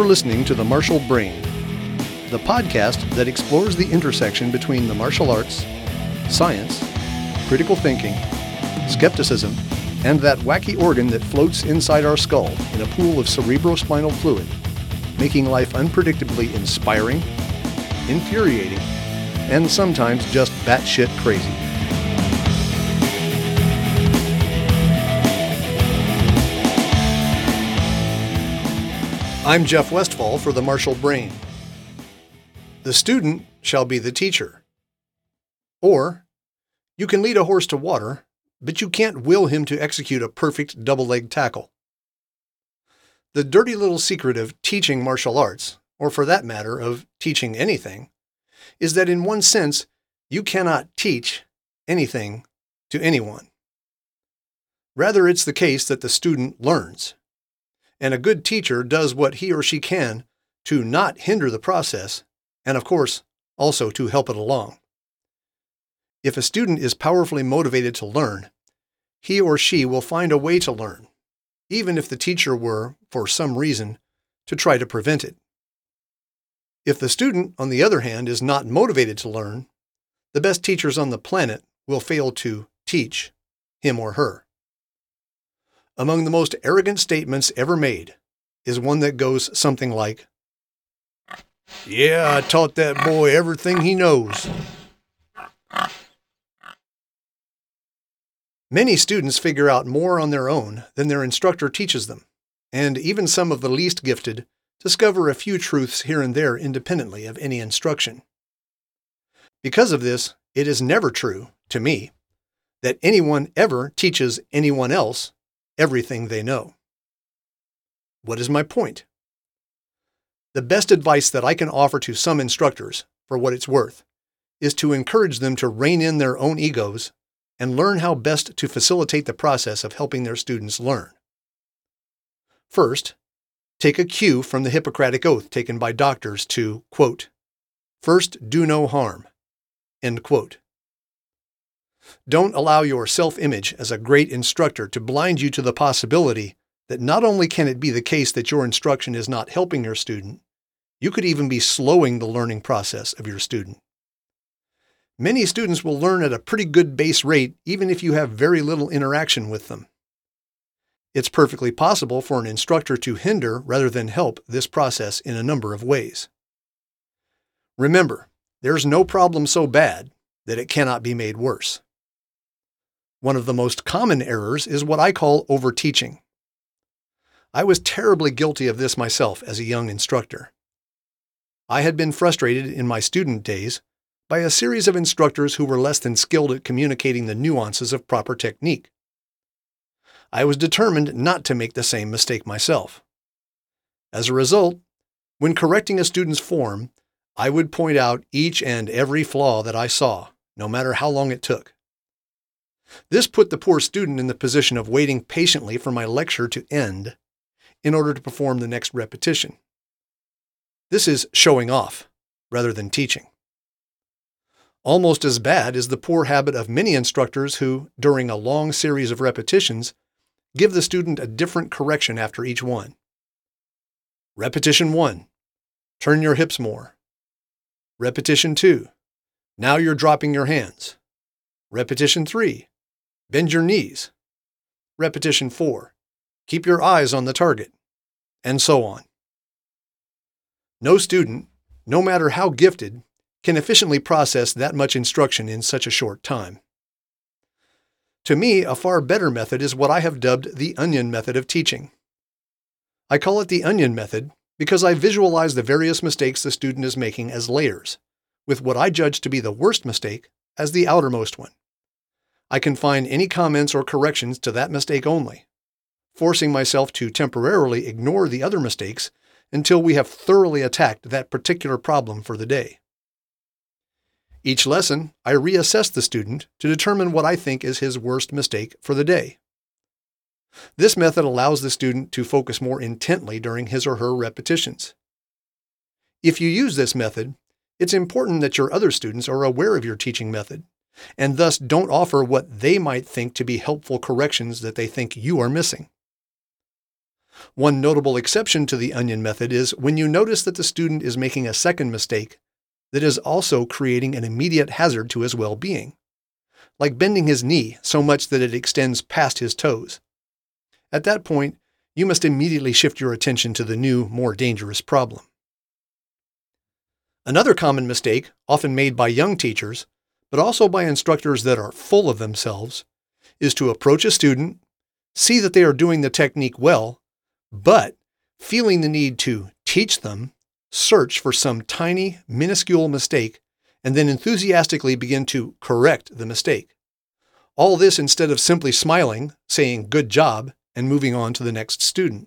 You're listening to The Martial Brain, the podcast that explores the intersection between the martial arts, science, critical thinking, skepticism, and that wacky organ that floats inside our skull in a pool of cerebrospinal fluid, making life unpredictably inspiring, infuriating, and sometimes just batshit crazy. I'm Jeff Westfall for The Martial Brain. The student shall be the teacher. Or, you can lead a horse to water, but you can't will him to execute a perfect double-leg tackle. The dirty little secret of teaching martial arts, or for that matter, of teaching anything, is that in one sense, you cannot teach anything to anyone. Rather, it's the case that the student learns. And a good teacher does what he or she can to not hinder the process, and of course, also to help it along. If a student is powerfully motivated to learn, he or she will find a way to learn, even if the teacher were, for some reason, to try to prevent it. If the student, on the other hand, is not motivated to learn, the best teachers on the planet will fail to teach him or her. Among the most arrogant statements ever made is one that goes something like, "Yeah, I taught that boy everything he knows." Many students figure out more on their own than their instructor teaches them, and even some of the least gifted discover a few truths here and there independently of any instruction. Because of this, it is never true, to me, that anyone ever teaches anyone else everything they know. What is my point? The best advice that I can offer to some instructors, for what it's worth, is to encourage them to rein in their own egos and learn how best to facilitate the process of helping their students learn. First, take a cue from the Hippocratic Oath taken by doctors to, quote, "First do no harm," end quote. Don't allow your self-image as a great instructor to blind you to the possibility that not only can it be the case that your instruction is not helping your student, you could even be slowing the learning process of your student. Many students will learn at a pretty good base rate even if you have very little interaction with them. It's perfectly possible for an instructor to hinder rather than help this process in a number of ways. Remember, there's no problem so bad that it cannot be made worse. One of the most common errors is what I call overteaching. I was terribly guilty of this myself as a young instructor. I had been frustrated in my student days by a series of instructors who were less than skilled at communicating the nuances of proper technique. I was determined not to make the same mistake myself. As a result, when correcting a student's form, I would point out each and every flaw that I saw, no matter how long it took. This put the poor student in the position of waiting patiently for my lecture to end in order to perform the next repetition. This is showing off rather than teaching. Almost as bad is the poor habit of many instructors who, during a long series of repetitions, give the student a different correction after each one. Repetition 1, turn your hips more. Repetition 2, now you're dropping your hands. Repetition 3, bend your knees. Repetition 4, keep your eyes on the target. And so on. No student, no matter how gifted, can efficiently process that much instruction in such a short time. To me, a far better method is what I have dubbed the onion method of teaching. I call it the onion method because I visualize the various mistakes the student is making as layers, with what I judge to be the worst mistake as the outermost one. I confine any comments or corrections to that mistake only, forcing myself to temporarily ignore the other mistakes until we have thoroughly attacked that particular problem for the day. Each lesson, I reassess the student to determine what I think is his worst mistake for the day. This method allows the student to focus more intently during his or her repetitions. If you use this method, it's important that your other students are aware of your teaching method, and thus don't offer what they might think to be helpful corrections that they think you are missing. One notable exception to the onion method is when you notice that the student is making a second mistake that is also creating an immediate hazard to his well-being, like bending his knee so much that it extends past his toes. At that point, you must immediately shift your attention to the new, more dangerous problem. Another common mistake, often made by young teachers, but also by instructors that are full of themselves, is to approach a student, see that they are doing the technique well, but feeling the need to teach them, search for some tiny, minuscule mistake, and then enthusiastically begin to correct the mistake. All this instead of simply smiling, saying "good job," and moving on to the next student.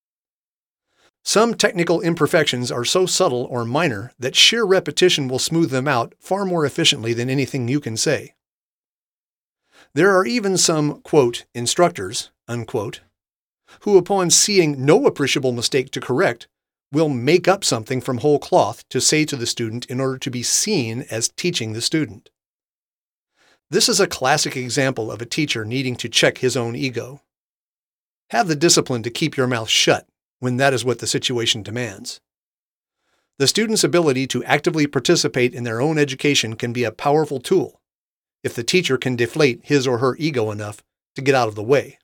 Some technical imperfections are so subtle or minor that sheer repetition will smooth them out far more efficiently than anything you can say. There are even some, quote, instructors, unquote, who upon seeing no appreciable mistake to correct, will make up something from whole cloth to say to the student in order to be seen as teaching the student. This is a classic example of a teacher needing to check his own ego. Have the discipline to keep your mouth shut when that is what the situation demands. The student's ability to actively participate in their own education can be a powerful tool if the teacher can deflate his or her ego enough to get out of the way.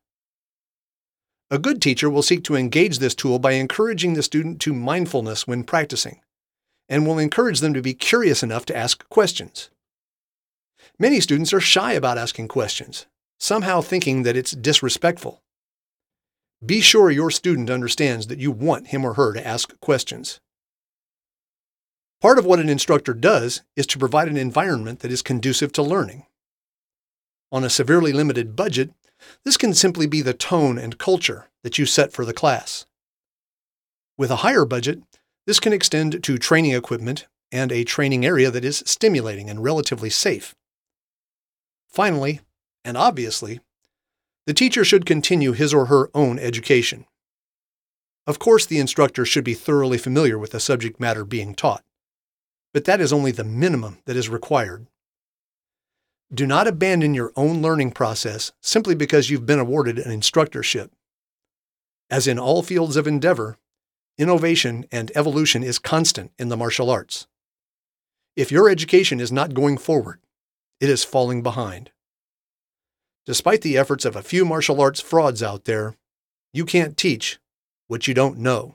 A good teacher will seek to engage this tool by encouraging the student to mindfulness when practicing, and will encourage them to be curious enough to ask questions. Many students are shy about asking questions, somehow thinking that it's disrespectful. Be sure your student understands that you want him or her to ask questions. Part of what an instructor does is to provide an environment that is conducive to learning. On a severely limited budget, this can simply be the tone and culture that you set for the class. With a higher budget, this can extend to training equipment and a training area that is stimulating and relatively safe. Finally, and obviously, the teacher should continue his or her own education. Of course, the instructor should be thoroughly familiar with the subject matter being taught, but that is only the minimum that is required. Do not abandon your own learning process simply because you've been awarded an instructorship. As in all fields of endeavor, innovation and evolution is constant in the martial arts. If your education is not going forward, it is falling behind. Despite the efforts of a few martial arts frauds out there, you can't teach what you don't know.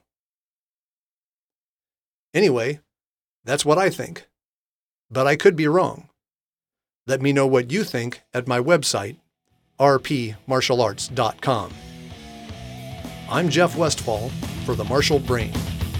Anyway, that's what I think. But I could be wrong. Let me know what you think at my website, rpmartialarts.com. I'm Jeff Westfall for The Martial Brain.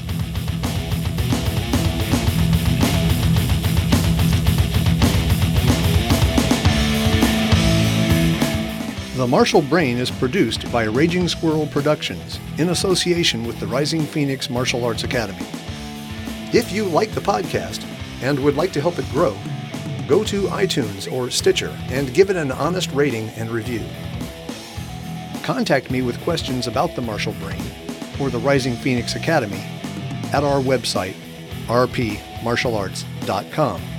The Martial Brain is produced by Raging Squirrel Productions in association with the Rising Phoenix Martial Arts Academy. If you like the podcast and would like to help it grow, go to iTunes or Stitcher and give it an honest rating and review. Contact me with questions about the Martial Brain or the Rising Phoenix Academy at our website, rpmartialarts.com.